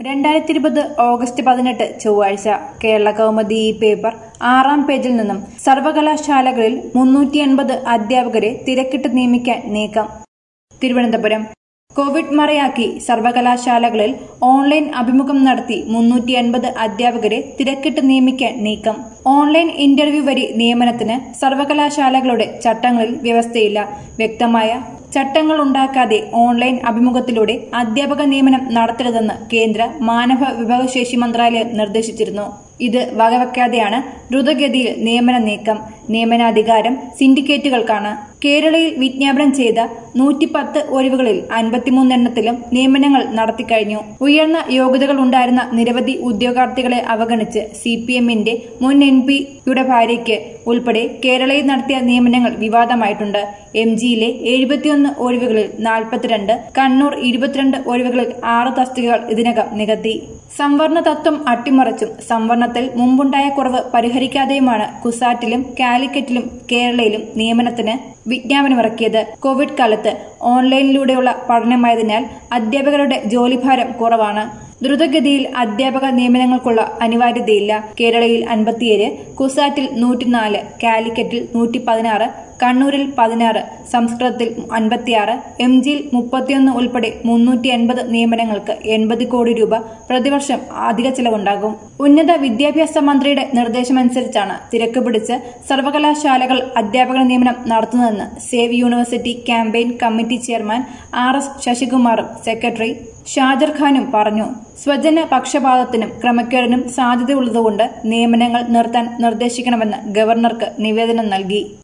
2020 August 18 ചൊവ്വാഴ്ച Kerala Kaumudi paper 6-ാം പേജിൽ നിന്നും സർവകലാശാലകളിൽ 380 അധ്യാപകരെ തിരക്കിട്ട് നിയമിക്കാൻ നീക്കം. തിരുവനന്തപുരം കോവിഡ് മറയാക്കി സർവകലാശാലകളിൽ ഓൺലൈൻ അഭിമുഖം നടത്തി 380 അധ്യാപകരെ തിരക്കിട്ട് നിയമിക്കാൻ നീക്കം. ഓൺലൈൻ ഇന്റർവ്യൂ വഴി നിയമനത്തിന് സർവകലാശാലകളുടെ ചട്ടങ്ങളിൽ വ്യവസ്ഥയില്ല. വ്യക്തമായ ചട്ടങ്ങൾ ഉണ്ടാക്കാതെ ഓൺലൈൻ അഭിമുഖത്തിലൂടെ അധ്യാപക നിയമനം നടത്തരുതെന്ന് കേന്ദ്ര മാനവ വിഭവശേഷി മന്ത്രാലയം നിർദ്ദേശിച്ചിരുന്നു. ഇത് വകവെക്കാതെയാണ് ദ്രുതഗതിയിൽ നിയമന നീക്കം. നിയമനാധികാരം സിൻഡിക്കേറ്റുകൾക്കാണ്. കേരളയിൽ വിജ്ഞാപനം ചെയ്ത 110 ഒഴിവുകളിൽ 53 എണ്ണത്തിലും നിയമനങ്ങൾ നടത്തിക്കഴിഞ്ഞു. ഉയർന്ന യോഗ്യതകൾ ഉണ്ടായിരുന്ന നിരവധി ഉദ്യോഗാർത്ഥികളെ അവഗണിച്ച് CPM-ന്റെ മുൻ MP-യുടെ ഭാര്യയ്ക്ക് ഉൾപ്പെടെ കേരളയിൽ നടത്തിയ നിയമനങ്ങൾ വിവാദമായിട്ടുണ്ട്. MG-യിലെ 71 ഒഴിവുകളിൽ 42, കണ്ണൂർ 22 ഒഴിവുകളിൽ 6 തസ്തികകൾ ഇതിനകം നികത്തി. സംവരണ തത്വം അട്ടിമറിച്ചും സംവരണത്തിൽ മുമ്പുണ്ടായ കുറവ് പരിഹരിക്കാതെയുമാണ് കുസാറ്റിലും കാലിക്കറ്റിലും കേരളയിലും നിയമനത്തിന് വിജ്ഞാപനമിറക്കിയത്. കോവിഡ് കാലത്ത് ഓൺലൈനിലൂടെയുള്ള പഠനമായതിനാൽ അധ്യാപകരുടെ ജോലിഭാരം കുറവാണ്. ദ്രുതഗതിയിൽ അധ്യാപക നിയമനങ്ങൾക്കുള്ള അനിവാര്യതയില്ല. കേരളയിൽ 57, കുസാറ്റിൽ 104, കാലിക്കറ്റിൽ 116, കണ്ണൂരിൽ 16, സംസ്കൃതത്തിൽ 56, MG-യിൽ 31 ഉൾപ്പെടെ 380 നിയമനങ്ങൾക്ക് 80 കോടി രൂപ പ്രതിവർഷം അധിക ചെലവുണ്ടാകും. ഉന്നത വിദ്യാഭ്യാസ മന്ത്രിയുടെ നിർദ്ദേശമനുസരിച്ചാണ് തിരക്ക് പിടിച്ച് സർവകലാശാലകൾ അധ്യാപക നിയമനം നടത്തുന്നതെന്ന് save university campaign committee chairman RS ശശികുമാറും സെക്രട്ടറി ഷാജർ ഖാനും പറഞ്ഞു. സ്വജന പക്ഷപാതത്തിനും ക്രമക്കേടിനും സാധ്യതയുള്ളതുകൊണ്ട് നിയമനങ്ങൾ നിർത്താൻ നിർദ്ദേശിക്കണമെന്ന് ഗവർണർക്ക് നിവേദനം നൽകി.